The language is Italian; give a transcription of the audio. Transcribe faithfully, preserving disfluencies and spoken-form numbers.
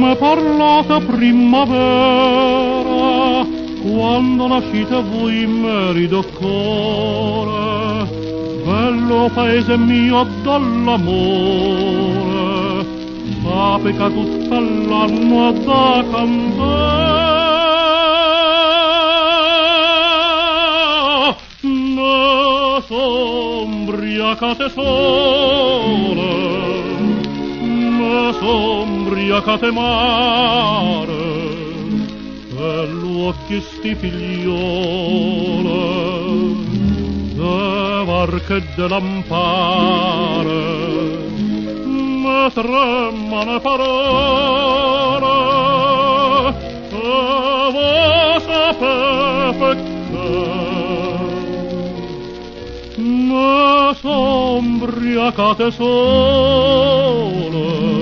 m'è parlata primavera, quando nascite voi mi core, bello paese mio dall'amore, sape che tutta l'anno da cantare, ne sombriacate sole, ne sombriacate mare, per l'occhi sti figliole, de varche de lampare, me tremano parole, e voi sapete che ne sombriacate sole,